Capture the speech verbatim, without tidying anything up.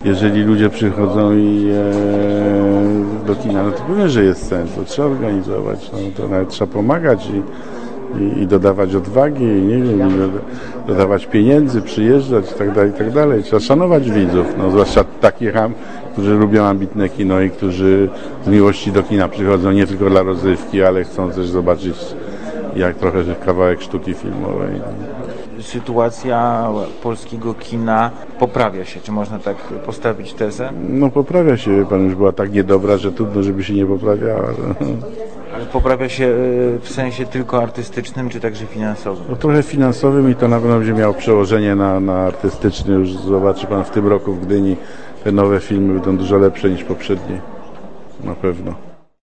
jeżeli ludzie przychodzą i e, do kina, no to pewnie, że jest sens, to trzeba organizować, no, to nawet trzeba pomagać i, i, i dodawać odwagi, i nie wiem, i dodawać pieniędzy, przyjeżdżać i tak dalej, i tak dalej. Trzeba szanować widzów, no, zwłaszcza takich, którzy lubią ambitne kino i którzy z miłości do kina przychodzą nie tylko dla rozrywki, ale chcą też zobaczyć jak trochę kawałek sztuki filmowej. Sytuacja polskiego kina poprawia się, czy można tak postawić tezę? No poprawia się, pan, już była tak niedobra, że trudno, żeby się nie poprawiała. Ale poprawia się w sensie tylko artystycznym, czy także finansowym? No trochę finansowym i to na pewno będzie miało przełożenie na, na artystyczny. Już zobaczy pan w tym roku w Gdyni, te nowe filmy będą dużo lepsze niż poprzednie. Na pewno.